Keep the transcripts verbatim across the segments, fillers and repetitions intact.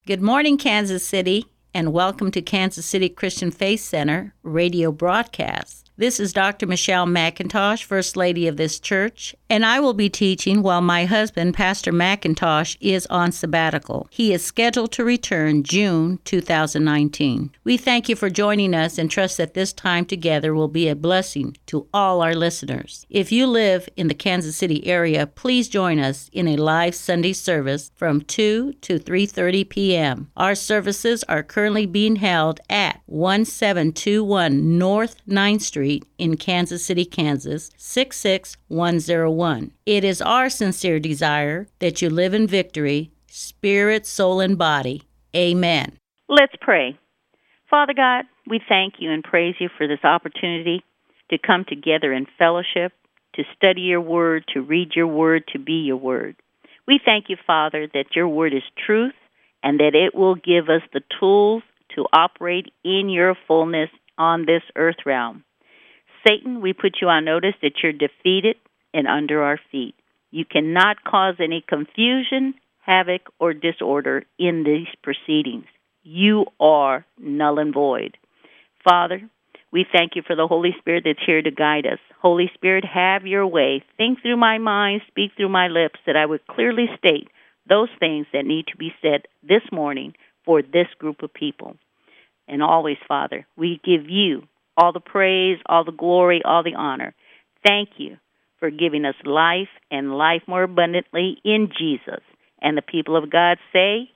Good morning, Kansas City, and welcome to Kansas City Christian Faith Center radio broadcast. This is Doctor Michelle McIntosh, First Lady of this church, and I will be teaching while my husband, Pastor McIntosh, is on sabbatical. He is scheduled to return June two thousand nineteen. We thank you for joining us and trust that this time together will be a blessing to all our listeners. If you live in the Kansas City area, please join us in a live Sunday service from two to three thirty p.m. Our services are currently being held at one seven two one North ninth Street in Kansas City, Kansas, six six one zero one. It is our sincere desire that you live in victory, spirit, soul, and body. Amen. Let's pray. Father God, we thank you and praise you for this opportunity to come together in fellowship, to study your word, to read your word, to be your word. We thank you, Father, that your word is truth and that it will give us the tools to operate in your fullness on this earth realm. Satan, we put you on notice that you're defeated and under our feet. You cannot cause any confusion, havoc, or disorder in these proceedings. You are null and void. Father, we thank you for the Holy Spirit that's here to guide us. Holy Spirit, have your way. Think through my mind, speak through my lips, that I would clearly state those things that need to be said this morning for this group of people. And always, Father, we give you all the praise, all the glory, all the honor. Thank you for giving us life and life more abundantly in Jesus. And the people of God say,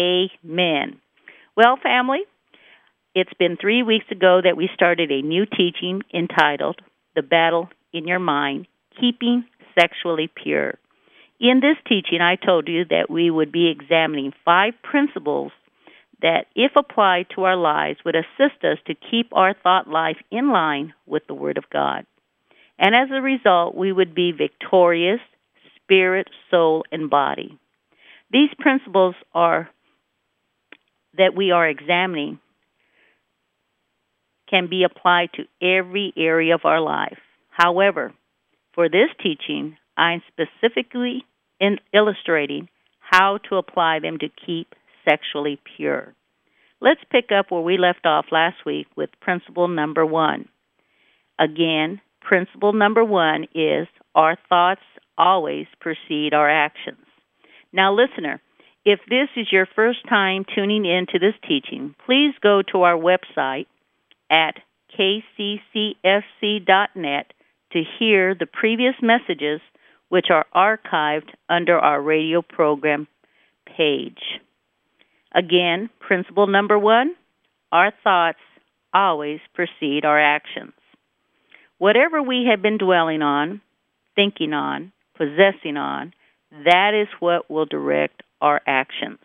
Amen. Well, family, it's been three weeks ago that we started a new teaching entitled, The Battle in Your Mind, Keeping Sexually Pure. In this teaching, I told you that we would be examining five principles that, if applied to our lives, would assist us to keep our thought life in line with the Word of God. And as a result, we would be victorious, spirit, soul, and body. These principles are that we are examining can be applied to every area of our life. However, for this teaching, I'm specifically in illustrating how to apply them to keep sexually pure. Let's pick up where we left off last week with principle number one. Again, principle number one is our thoughts always precede our actions. Now, listener, if this is your first time tuning in to this teaching, please go to our website at k c c f c dot net to hear the previous messages, which are archived under our radio program page. Again, principle number one, our thoughts always precede our actions. Whatever we have been dwelling on, thinking on, possessing on, that is what will direct our actions.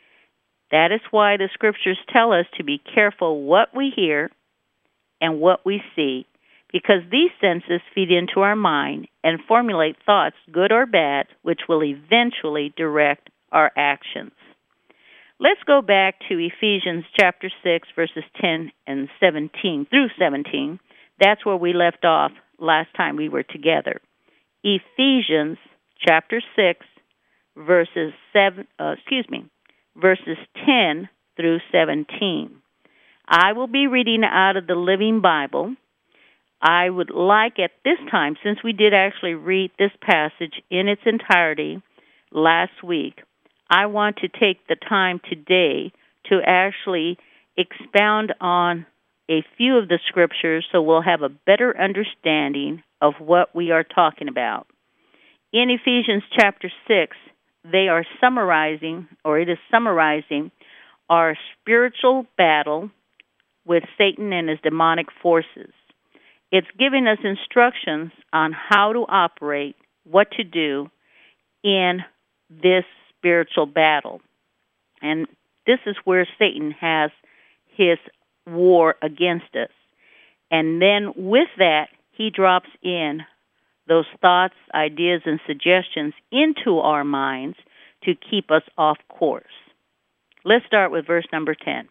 That is why the scriptures tell us to be careful what we hear and what we see, because these senses feed into our mind and formulate thoughts, good or bad, which will eventually direct our actions. Let's go back to Ephesians chapter six, verses ten and seventeen through seventeen. That's where we left off last time we were together. Ephesians chapter six, verses seven. Uh, excuse me, verses ten through seventeen. I will be reading out of the Living Bible. I would like at this time, since we did actually read this passage in its entirety last week, I want to take the time today to actually expound on a few of the scriptures so we'll have a better understanding of what we are talking about. In Ephesians chapter six, they are summarizing, or it is summarizing, our spiritual battle with Satan and his demonic forces. It's giving us instructions on how to operate, what to do in this spiritual battle. And this is where Satan has his war against us. And then with that, he drops in those thoughts, ideas, and suggestions into our minds to keep us off course. Let's start with verse number ten.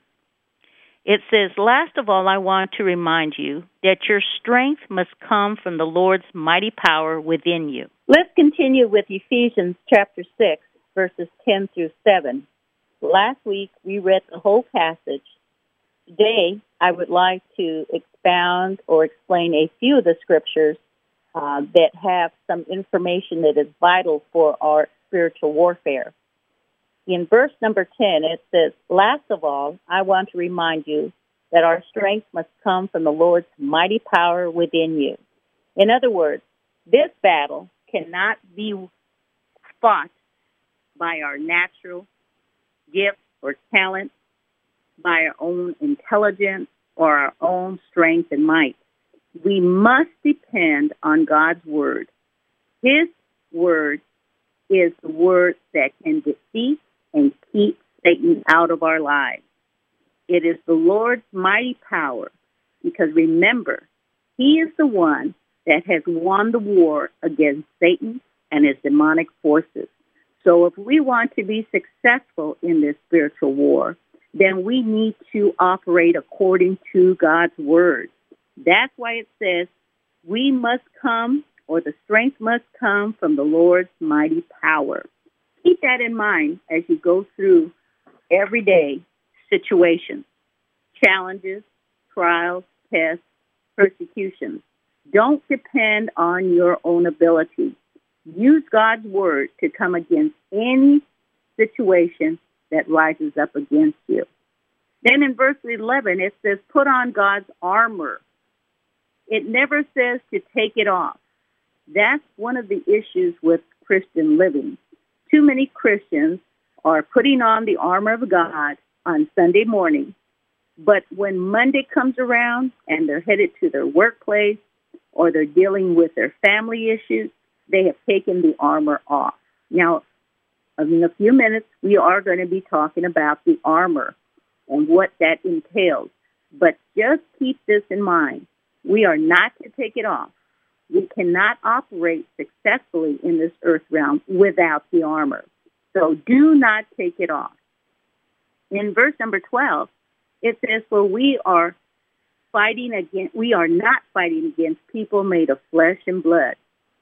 It says, "Last of all, I want to remind you that your strength must come from the Lord's mighty power within you." Let's continue with Ephesians chapter six, verses ten through seven. Last week, we read the whole passage. Today, I would like to expound or explain a few of the scriptures uh, that have some information that is vital for our spiritual warfare. In verse number ten, it says, "Last of all, I want to remind you that our strength must come from the Lord's mighty power within you." In other words, this battle cannot be fought by our natural gifts or talents, by our own intelligence or our own strength and might. We must depend on God's word. His word is the word that can defeat and keep Satan out of our lives. It is the Lord's mighty power, because remember, he is the one that has won the war against Satan and his demonic forces. So if we want to be successful in this spiritual war, then we need to operate according to God's word. That's why it says we must come, or the strength must come from the Lord's mighty power. Keep that in mind as you go through everyday situations, challenges, trials, tests, persecutions. Don't depend on your own ability. Use God's word to come against any situation that rises up against you. Then in verse eleven, it says, put on God's armor. It never says to take it off. That's one of the issues with Christian living. Too many Christians are putting on the armor of God on Sunday morning, but when Monday comes around and they're headed to their workplace or they're dealing with their family issues, they have taken the armor off. Now, in a few minutes, we are going to be talking about the armor and what that entails. But just keep this in mind. We are not to take it off. We cannot operate successfully in this earth realm without the armor. So do not take it off. In verse number twelve, it says, for we are fighting against, we are not fighting against people made of flesh and blood.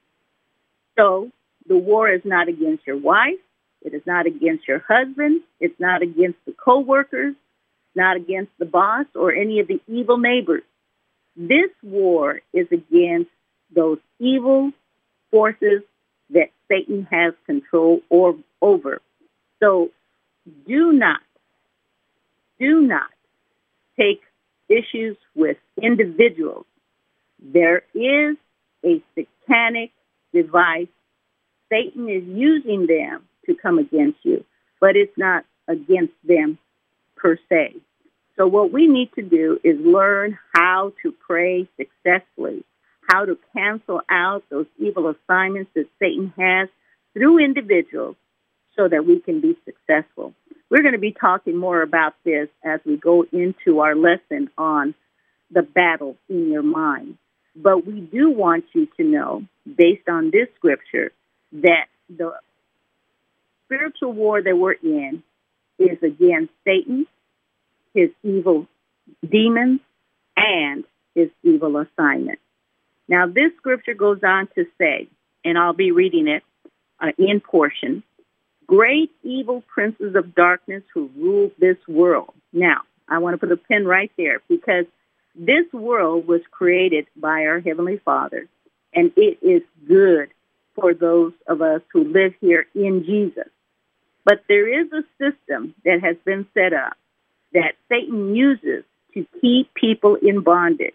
So the war is not against your wife. It is not against your husband. It's not against the co-workers, not against the boss or any of the evil neighbors. This war is against those evil forces that Satan has control or, over. So do not, do not take issues with individuals. There is a satanic device. Satan is using them to come against you, but it's not against them per se. So what we need to do is learn how to pray successfully, how to cancel out those evil assignments that Satan has through individuals so that we can be successful. We're going to be talking more about this as we go into our lesson on the battle in your mind. But we do want you to know, based on this scripture, that the spiritual war that we're in is against Satan, his evil demons, and his evil assignment. Now, this scripture goes on to say, and I'll be reading it uh, in portion, great evil princes of darkness who rule this world. Now, I want to put a pin right there, because this world was created by our Heavenly Father, and it is good for those of us who live here in Jesus. But there is a system that has been set up that Satan uses to keep people in bondage.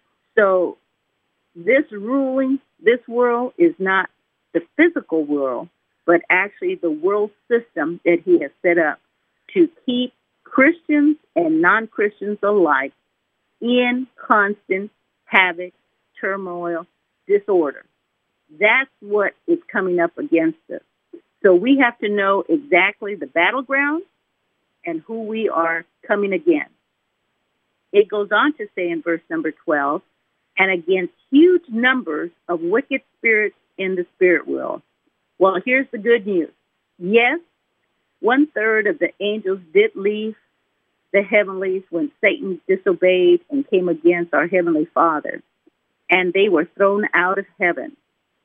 So this ruling, this world is not the physical world, but actually the world system that he has set up to keep Christians and non-Christians alike in constant havoc, turmoil, disorder. That's what is coming up against us. So we have to know exactly the battleground and who we are coming against. It goes on to say in verse number twelve, and against huge numbers of wicked spirits in the spirit world. Well, here's the good news. Yes, one third of the angels did leave the heavenlies when Satan disobeyed and came against our Heavenly Father, and they were thrown out of heaven.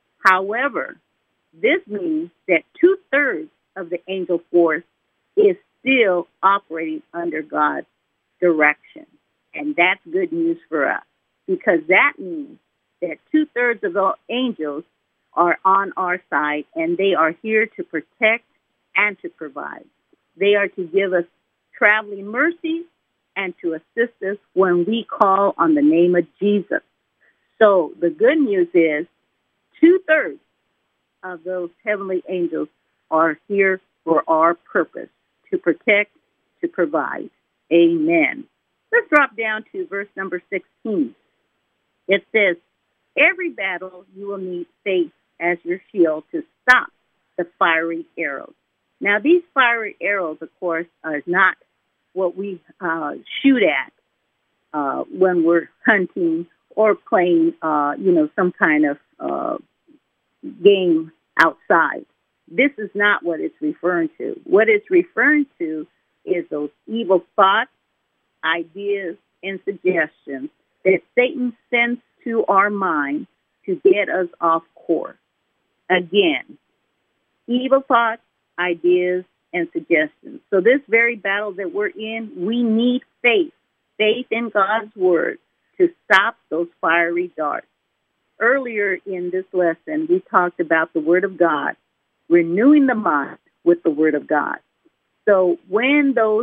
However, this means that two-thirds of the angel force is still operating under God's direction. And that's good news for us, because that means that two-thirds of the angels are on our side, and they are here to protect and to provide. They are to give us traveling mercy and to assist us when we call on the name of Jesus. So the good news is two-thirds of those heavenly angels are here for our purpose, to protect, to provide. Amen. Let's drop down to verse number sixteen. It says, every battle you will need faith as your shield to stop the fiery arrows. Now, these fiery arrows, of course, are not what we uh, shoot at uh, when we're hunting or playing, uh, you know, some kind of uh, game outside. This is not what it's referring to. What it's referring to is those evil thoughts, ideas, and suggestions that Satan sends to our mind to get us off course. Again, evil thoughts, ideas, and suggestions. So this very battle that we're in, we need faith, faith in God's word to stop those fiery darts. Earlier in this lesson, we talked about the word of God, renewing the mind with the word of God. So when those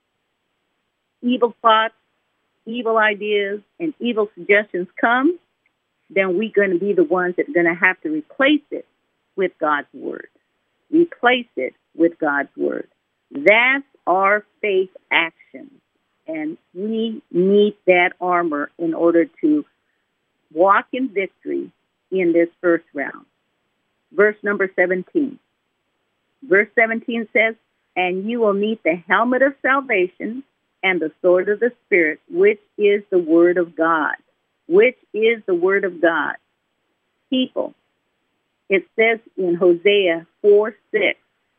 evil thoughts, evil ideas, and evil suggestions come, then we're going to be the ones that are going to have to replace it with God's word. Replace it with God's word. That's our faith action. And we need that armor in order to walk in victory in this first round. Verse number seventeen. Verse seventeen says, and you will need the helmet of salvation and the sword of the Spirit, which is the word of God. Which is the word of God. People, it says in Hosea four six,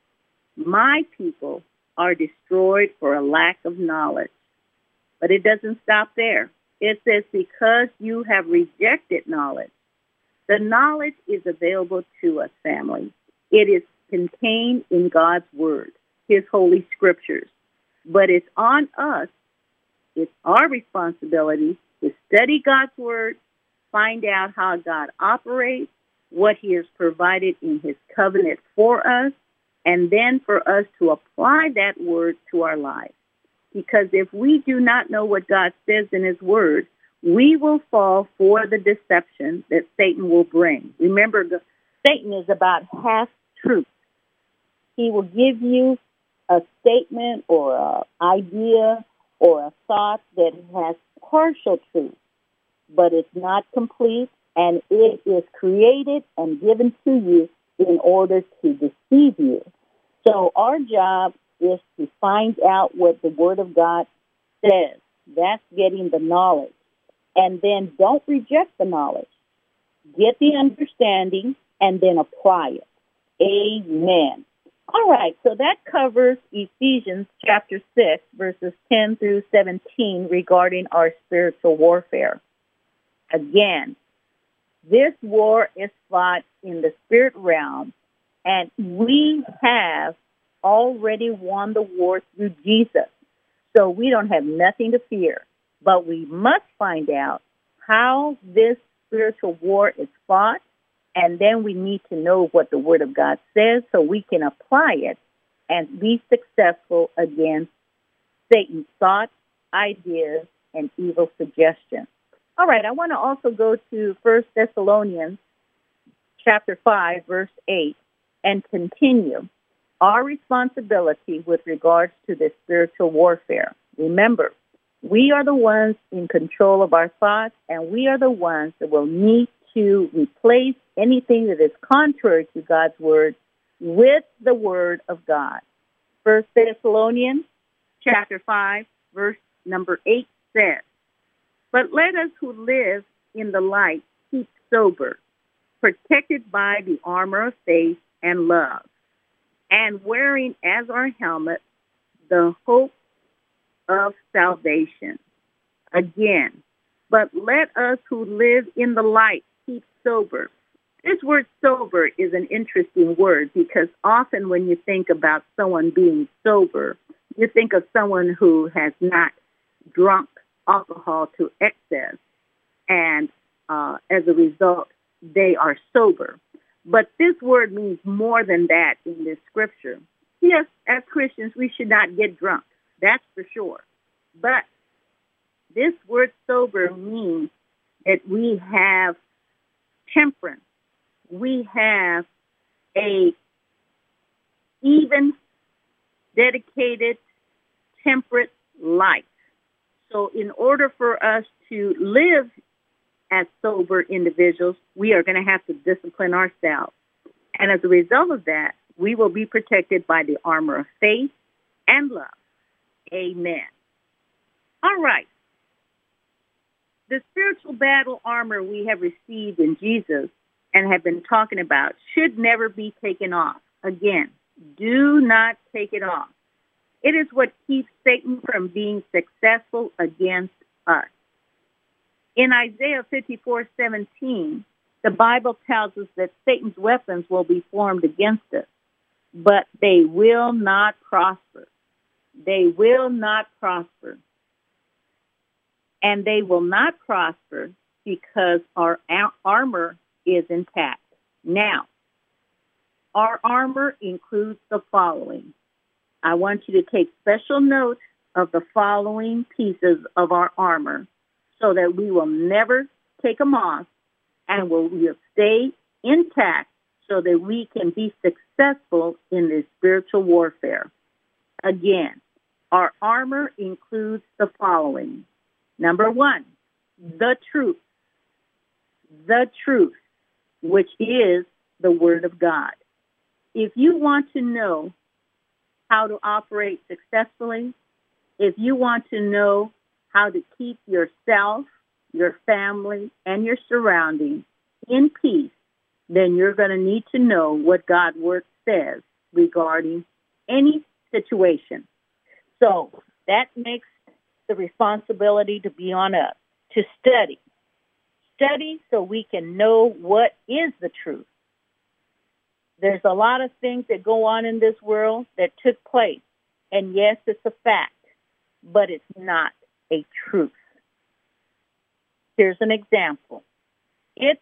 my people are destroyed for a lack of knowledge. But it doesn't stop there. It says, because you have rejected knowledge. The knowledge is available to us, family. It is contained in God's word, his holy scriptures. But it's on us. It's our responsibility to study God's word, find out how God operates, what he has provided in his covenant for us, and then for us to apply that word to our lives. Because if we do not know what God says in his word, we will fall for the deception that Satan will bring. Remember, Satan is about half-truth. He will give you a statement or an idea or a thought that has partial truth, but it's not complete, and it is created and given to you in order to deceive you. So our job is to find out what the Word of God says. That's getting the knowledge. And then don't reject the knowledge. Get the understanding and then apply it. Amen. All right, so that covers Ephesians chapter six, verses ten through seventeen regarding our spiritual warfare. Again, this war is fought in the spirit realm, and we have already won the war through Jesus. So we don't have nothing to fear. But we must find out how this spiritual war is fought, and then we need to know what the Word of God says so we can apply it and be successful against Satan's thoughts, ideas, and evil suggestions. All right, I want to also go to First Thessalonians chapter five, verse eight, and continue our responsibility with regards to this spiritual warfare. Remember, we are the ones in control of our thoughts, and we are the ones that will need to replace anything that is contrary to God's word with the word of God. First Thessalonians chapter five, verse number eight says, but let us who live in the light keep sober, protected by the armor of faith and love, and wearing as our helmet the hope of salvation. Again, but let us who live in the light keep sober. This word sober is an interesting word because often when you think about someone being sober, You think of someone who has not drunk alcohol to excess, and uh, as a result, they are sober. But this word means more than that in this scripture. Yes, as Christians, we should not get drunk. That's for sure. But this word sober means that we have temperance. We have a even, dedicated, temperate life. So in order for us to live as sober individuals, we are going to have to discipline ourselves. And as a result of that, we will be protected by the armor of faith and love. Amen. All right. The spiritual battle armor we have received in Jesus and have been talking about should never be taken off. Again, do not take it off. It is what keeps Satan from being successful against us. In Isaiah fifty-four seventeen, the Bible tells us that Satan's weapons will be formed against us, but they will not prosper. They will not prosper. And they will not prosper because our armor is intact. Now, our armor includes the following. I want you to take special note of the following pieces of our armor so that we will never take them off and will will stay intact so that we can be successful in this spiritual warfare. Again, our armor includes the following. Number one, the truth. The truth, which is the Word of God. If you want to know how to operate successfully, if you want to know how to keep yourself, your family, and your surroundings in peace, then you're going to need to know what God's Word says regarding any situation. So that makes the responsibility to be on us, to study. Study so we can know what is the truth. There's a lot of things that go on in this world that took place. And yes, it's a fact, but it's not a truth. Here's an example. It's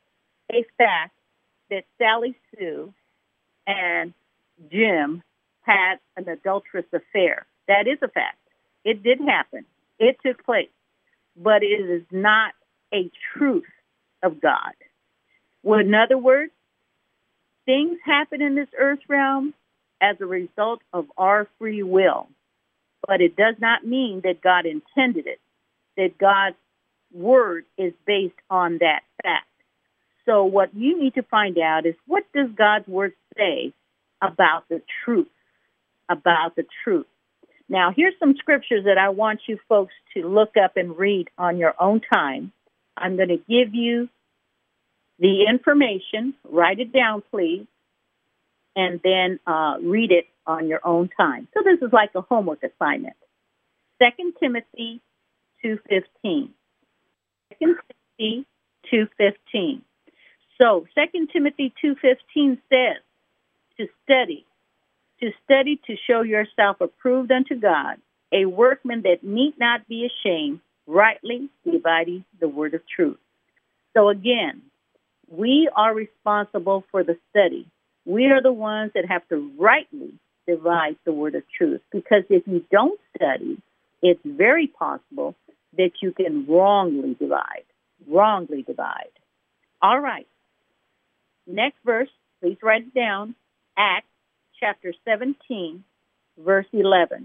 a fact that Sally Sue and Jim had an adulterous affair. That is a fact. It did happen. It took place. But it is not a truth of God. Well, in other words, things happen in this earth realm as a result of our free will. But it does not mean that God intended it, that God's word is based on that fact. So what you need to find out is, what does God's word say about the truth, about the truth? Now, here's some scriptures that I want you folks to look up and read on your own time. I'm going to give you the information. Write it down, please, and then uh, read it on your own time. So this is like a homework assignment. Second Timothy two fifteen. Second Timothy two fifteen. So Second Timothy two fifteen says to study, to study to show yourself approved unto God, a workman that need not be ashamed, rightly dividing the word of truth. So again, we are responsible for the study. We are the ones that have to rightly divide the word of truth, because if you don't study, it's very possible that you can wrongly divide, wrongly divide. All right. Next verse, please write it down, Acts chapter seventeen, verse eleven.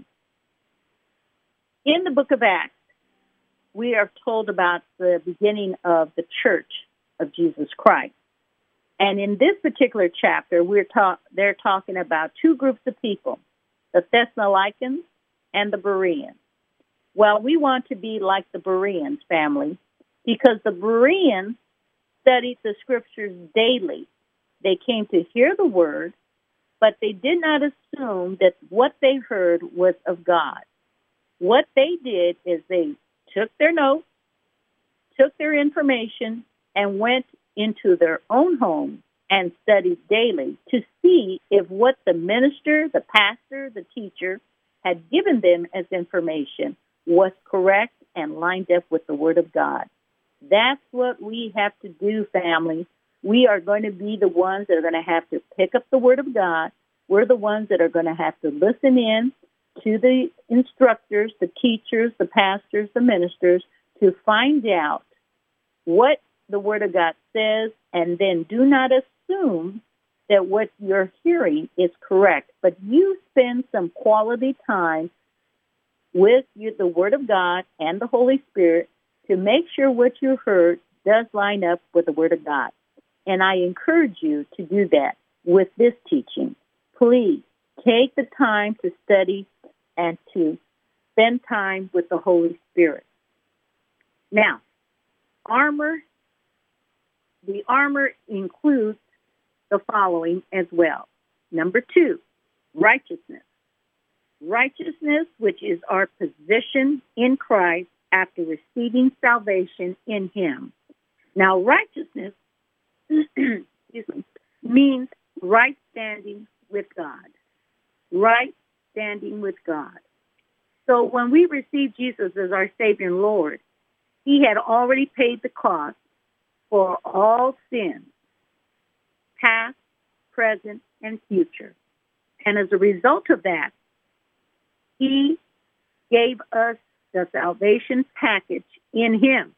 In the book of Acts, we are told about the beginning of the church of Jesus Christ. And in this particular chapter, we're ta- they're talking about two groups of people, the Thessalonians and the Bereans. Well, we want to be like the Bereans family, because the Bereans studied the scriptures daily. They came to hear the word, but they did not assume that what they heard was of God. What they did is they took their notes, took their information, and went into their own home and studied daily to see if what the minister, the pastor, the teacher had given them as information was correct and lined up with the Word of God. That's what we have to do, family. We are going to be the ones that are going to have to pick up the Word of God. We're the ones that are going to have to listen in to the instructors, the teachers, the pastors, the ministers, to find out what the Word of God says, and then do not assume that what you're hearing is correct. But you spend some quality time with you, the Word of God and the Holy Spirit, to make sure what you heard does line up with the Word of God. And I encourage you to do that with this teaching. Please take the time to study and to spend time with the Holy Spirit. Now, armor, the armor includes the following as well. Number two, righteousness. Righteousness, which is our position in Christ after receiving salvation in Him. Now, righteousness excuse me, means right standing with God. Right standing with God. So when we receive Jesus as our Savior and Lord, He had already paid the cost for all sins, past, present, and future. And as a result of that, He gave us the salvation package in Him.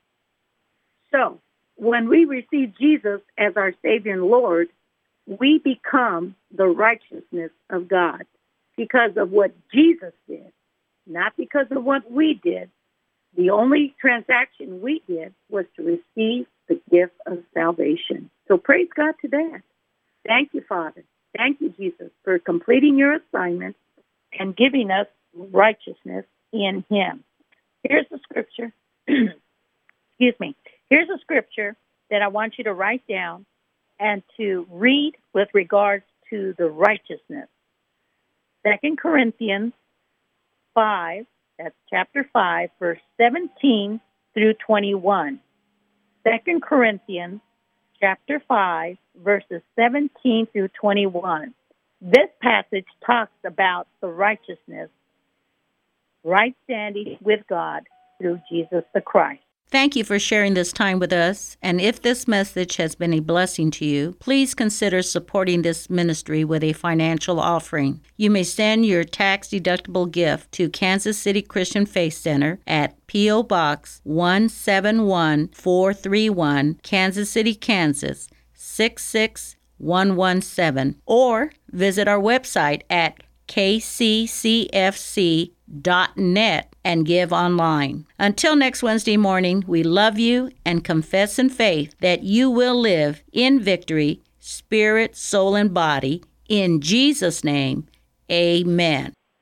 So when we receive Jesus as our Savior and Lord, we become the righteousness of God because of what Jesus did, not because of what we did. The only transaction we did was to receive the gift of salvation. So praise God to that. Thank you, Father. Thank you, Jesus, for completing your assignment and giving us righteousness in Him. Here's the scripture. Excuse me. Here's a scripture that I want you to write down and to read with regards to the righteousness. Second Corinthians five, that's chapter five, verse seventeen through twenty-one. Second Corinthians chapter five, verses seventeen through twenty-one. This passage talks about the righteousness, right standing with God through Jesus the Christ. Thank you for sharing this time with us. And if this message has been a blessing to you, please consider supporting this ministry with a financial offering. You may send your tax-deductible gift to Kansas City Christian Faith Center at P O. Box one seven one four three one, Kansas City, Kansas six six one one seven, or visit our website at k c c f c dot net and give online. Until next Wednesday morning, we love you and confess in faith that you will live in victory, spirit, soul, and body. In Jesus' name, amen.